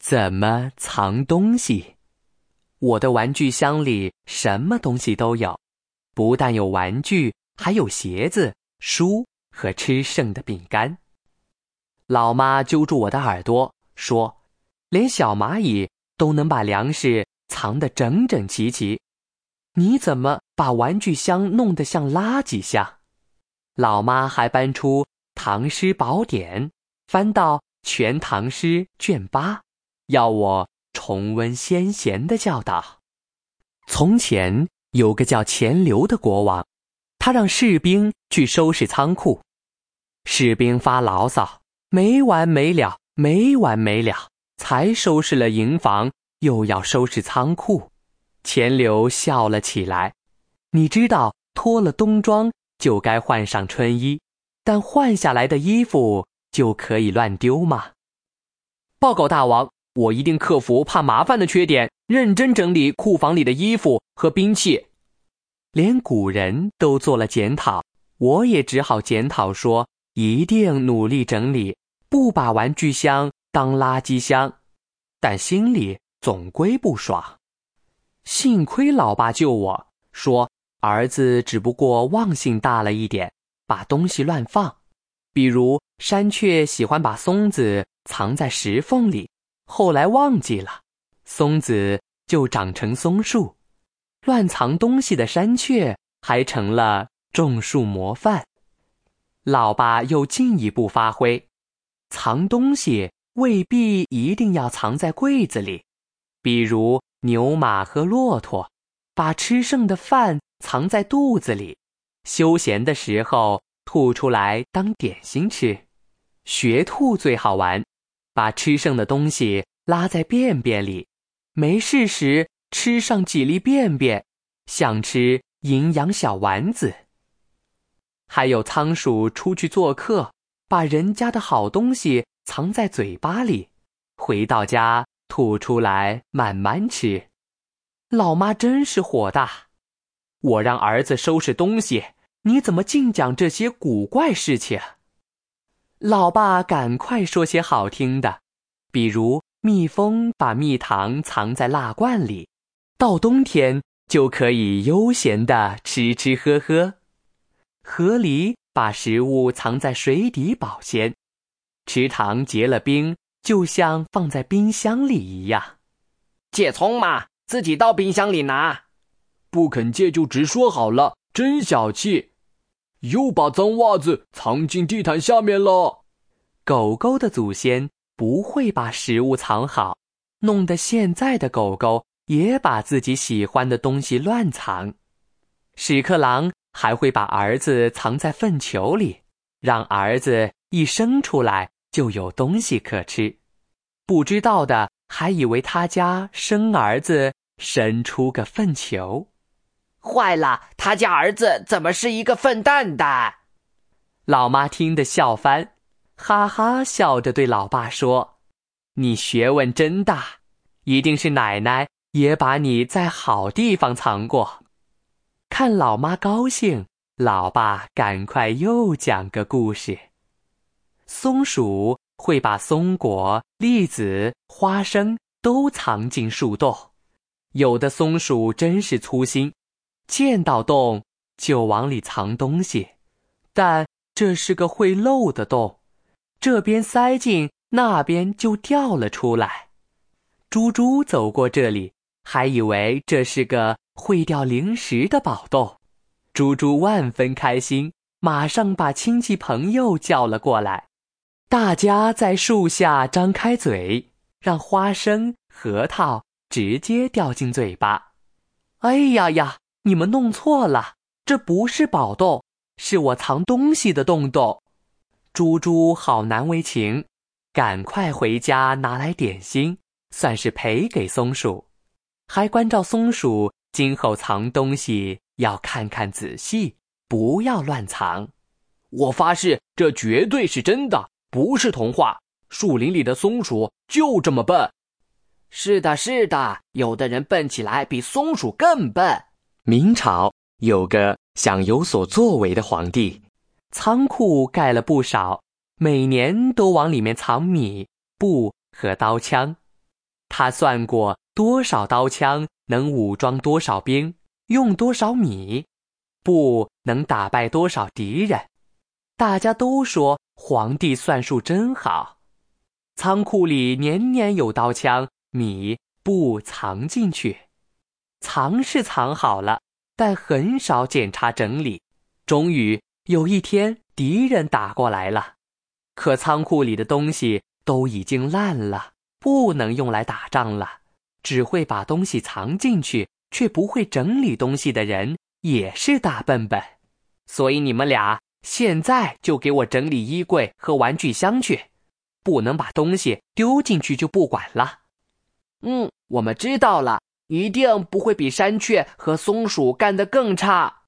怎么藏东西？我的玩具箱里什么东西都有，不但有玩具，还有鞋子、书和吃剩的饼干。老妈揪住我的耳朵说，连小蚂蚁都能把粮食藏得整整齐齐，你怎么把玩具箱弄得像垃圾箱？老妈还搬出唐诗宝典，翻到全唐诗卷8，要我重温先贤的教导。从前有个叫钱镠的国王，他让士兵去收拾仓库。士兵发牢骚，没完没了，才收拾了营房，又要收拾仓库。钱镠笑了起来，你知道脱了冬装就该换上春衣，但换下来的衣服就可以乱丢吗？报告大王，我一定克服怕麻烦的缺点，认真整理库房里的衣服和兵器。连古人都做了检讨，我也只好检讨说，一定努力整理，不把玩具箱当垃圾箱。但心里总归不爽。幸亏老爸救我，说儿子只不过忘性大了一点，把东西乱放。比如山雀喜欢把松子藏在石缝里，后来忘记了，松子就长成松树。乱藏东西的山雀还成了种树模范。老爸又进一步发挥，藏东西未必一定要藏在柜子里，比如牛马和骆驼，把吃剩的饭藏在肚子里，休闲的时候吐出来当点心吃。学兔最好玩，把吃剩的东西拉在便便里，没事时吃上几粒便便，像吃营养小丸子。还有仓鼠出去做客，把人家的好东西藏在嘴巴里，回到家吐出来慢慢吃。老妈真是火大，我让儿子收拾东西，你怎么净讲这些古怪事情？老爸赶快说些好听的，比如蜜蜂把蜜糖藏在蜡罐里，到冬天就可以悠闲地吃吃喝喝。河狸把食物藏在水底保鲜，池塘结了冰，就像放在冰箱里一样。 借葱嘛，自己到冰箱里拿。 不肯借就直说好了，真小气。又把脏袜子藏进地毯下面了。 狗狗的祖先不会把食物藏好，弄得现在的狗狗也把自己喜欢的东西乱藏。屎壳郎还会把儿子藏在粪球里，让儿子一生出来就有东西可吃。不知道的还以为他家生儿子生出个粪球。 坏了，他家儿子怎么是一个粪蛋蛋？ 老妈听得笑翻，哈哈笑着对老爸说，你学问真大，一定是奶奶也把你在好地方藏过。看老妈高兴，老爸赶快又讲个故事。松鼠会把松果、栗子、花生都藏进树洞。有的松鼠真是粗心，见到洞就往里藏东西，但这是个会漏的洞，这边塞进，那边就掉了出来。猪猪走过这里，还以为这是个会掉零食的宝洞。猪猪万分开心，马上把亲戚朋友叫了过来。大家在树下张开嘴，让花生、核桃直接掉进嘴巴。哎呀呀，你们弄错了，这不是宝洞，是我藏东西的洞洞。猪猪好难为情，赶快回家拿来点心，算是赔给松鼠，还关照松鼠今后藏东西要看看仔细，不要乱藏。 我发誓，这绝对是真的，不是童话。树林里的松鼠就这么笨。 是的，是的，有的人笨起来比松鼠更笨。 明朝有个想有所作为的皇帝，仓库盖了不少，每年都往里面藏米、布和刀枪。 他算过多少刀枪能武装多少兵，用多少米，布能打败多少敌人。大家都说皇帝算术真好。仓库里年年有刀枪、米、布藏进去。藏是藏好了，但很少检查整理。终于有一天，敌人打过来了，可仓库里的东西都已经烂了，不能用来打仗了。只会把东西藏进去，却不会整理东西的人也是大笨笨。所以你们俩现在就给我整理衣柜和玩具箱去，不能把东西丢进去就不管了。 我们知道了，一定不会比山雀和松鼠干得更差。